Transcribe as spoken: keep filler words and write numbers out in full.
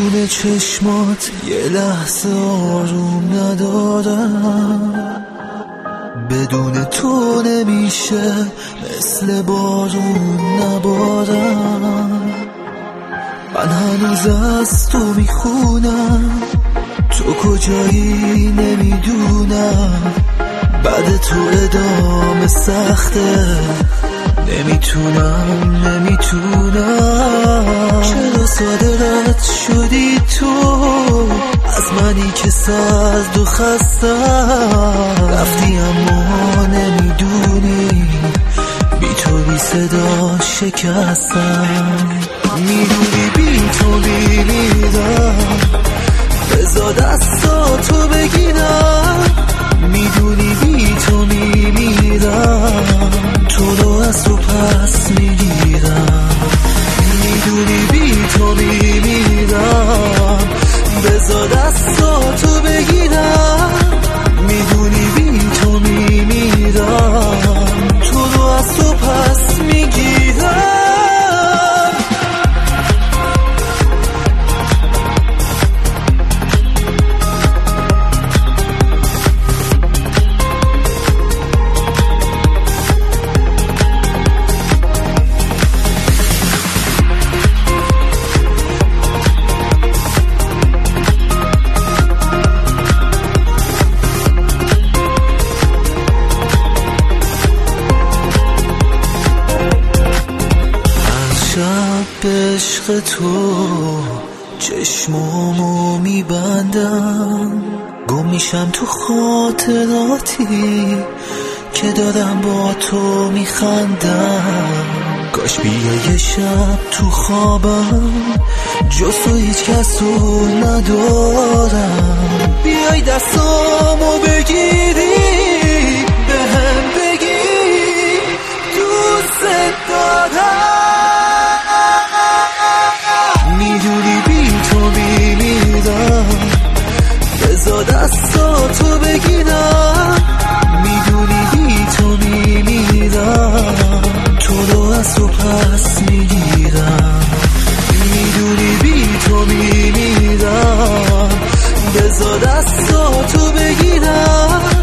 بدون چشمات یه لحظه آروم ندارم، بدون تو نمیشه مثل بارون نبارم. من هنوز از تو میخونم، تو کجایی نمیدونم، بعد تو ادامه سخته، نمیتونم نمیتونم. چرا صادرت شدی تو از منی که سرد و خستم، رفتی اما نمیدونی بی تو بی صدا شکستم. میدونی بی تو میمیرم، بذار دستاتو بگیرم. میدونی بی تو میمیرم، تو رو از تو پس میگیرم. میدونی بی تو میمیرم، بذار دستاتو بگیرم. میدونی بی تو میمیرم، تو رو از تو پس میگیرم. به عشق تو چشمامو میبندم، گم میشم تو خاطراتی که دارم با تو میخندم. کاش بیای یه شب تو خوابم، جز تو هیچ کس رو ندارم. بیای دستامو بگیری، به هم بگی دوست دارم. میدونی بی تو میمیرم، بذار دستاتو بگیرم. میدونی بی تو میمیرم، تو رو از تو پس میگیرم. میدونی بی تو میمیرم، بذار دستاتو بگیرم.